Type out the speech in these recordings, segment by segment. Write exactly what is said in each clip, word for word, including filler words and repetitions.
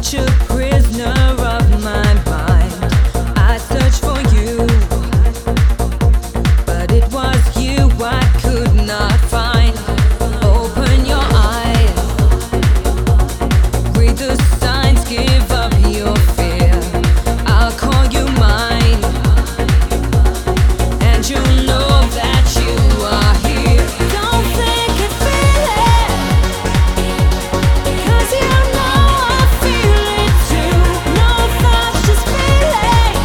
such a prisoner of my mind. I searched for you, but it was you I could not find. Open your eyes, read the signs, give up your fear. I'll call you mine, and you'll know that you are here. Don't think it, feel it, 'cause you know I feel it too. No thoughts, just feeling.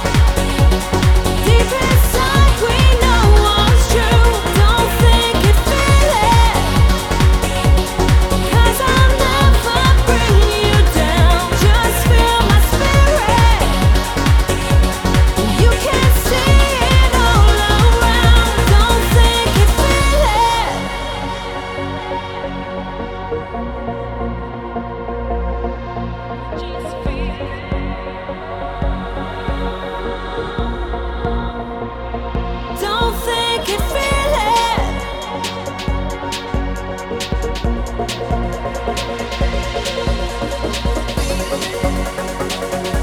Deep inside we know what's true. Don't think it, feel it, 'cause I'll never bring you down. Just feel my spirit. You can see it all around. Don't think it, feel it. Just feel it. Don't think it, feel it.